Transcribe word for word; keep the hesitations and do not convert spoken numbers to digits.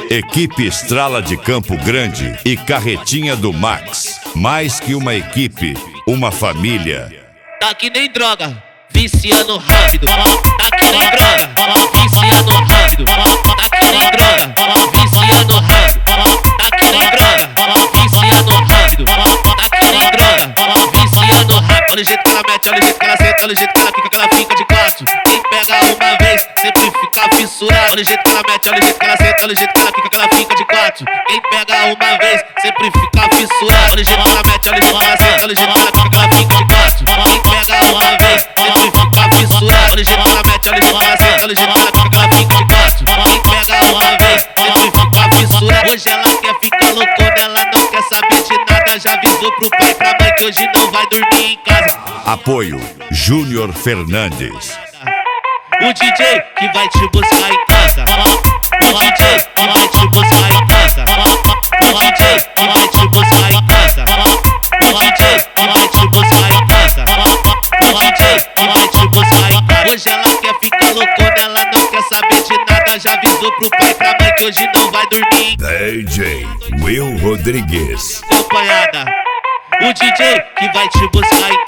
Equipe Estrala de Campo Grande e Carretinha do Max. Mais que uma equipe, uma família. Tá que nem droga, viciando rápido. Tá que nem droga, viciando rápido. Tá que nem droga, viciando rápido. Tá que nem droga, viciando rápido. Tá que nem droga, viciando rápido. Olha o jeito que ela mete, olha o jeito que ela senta, olha o jeito que ela fica, que ela fica de quatro. Quem pega uma vez, sempre fica fissurado. Olha o jeito que ela mete, olha o jeito que ela senta, olha o jeito que ela fica, que ela fica de quatro. Quem pega uma vez, sempre fica fissurado. Olha o jeito que ela mete, olha o jeito que ela senta, olha o jeito que ela fica, que ela fica de quatro. Quem pega uma vez, sempre fica fissurado. Olha o jeito que ela mete, olha o jeito que ela senta, olha o jeito que ela fica, que ela fica de quatro. Quem pega uma vez, sempre fica fissurado. Hoje ela quer ficar loucona, ela não quer saber de nada. Já avisou pro pai e pra mãe que hoje não vai dormir em casa. Apoio Júnior Fernandes. O D J que vai te buscar em casa. O D J que vai te buscar em casa. O D J que vai te buscar em casa. O D J que vai te buscar em casa. O D J que vai te buscar em casa. Hoje ela quer ficar loucona, ela não quer saber de nada. Já avisou pro pai e pra mãe que hoje não vai dormir. D J Will Rodrigues. Acompanhada. O D J que vai te buscar em